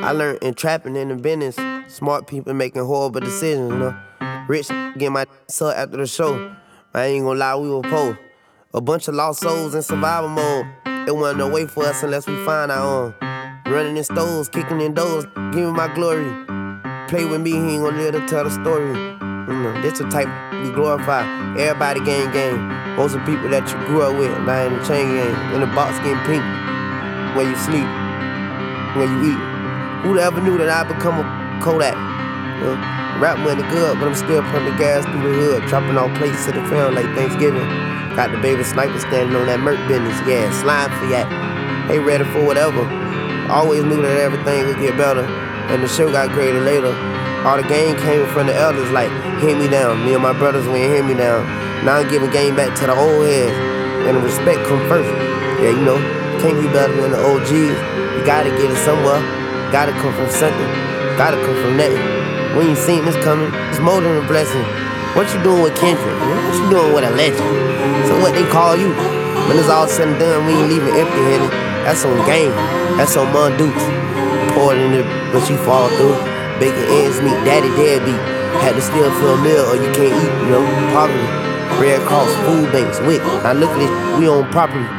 I learned in trapping in the business. Smart people making horrible decisions, you know. Rich get my up after the show. I ain't gonna lie, we were poor. A bunch of lost souls in survival mode. It wasn't no way for us unless we find our own. Running in stores, kicking in doors, give me my glory. Play with me, he ain't gonna live to tell the story. You know, this the type we glorify. Everybody gang. Most of the people that you grew up with, now in the chain gang. In the box getting pink. Where you sleep, where you eat. Who'd ever knew that I'd become a Kodak? You know, rap money good, but I'm still pumping gas through the hood. Dropping all plates to the film like Thanksgiving. Got the baby sniper standing on that Merc business. Yeah, slime for that. They ready for whatever. Always knew that everything would get better. And the show got greater later. All the game came from the elders like, hear me down. Me and my brothers went hear me down. Now I'm giving game back to the old heads. And the respect come first. Yeah, you know, can't be better than the OGs. You gotta get it somewhere. Gotta come from something. Gotta come from nothing. We ain't seen this coming. It's more than a blessing. What you doing with Kendrick? What you doing with a legend? So what they call you? When it's all said and done, we ain't leaving empty-headed. That's on game. That's on Mon Dukes. Pour it in it, but you fall through. Baking ends meet, daddy deadbeat. Had to still fill a meal or you can't eat, you know. Poverty. Red Cross, food banks, WIC. Now look at this, we own property.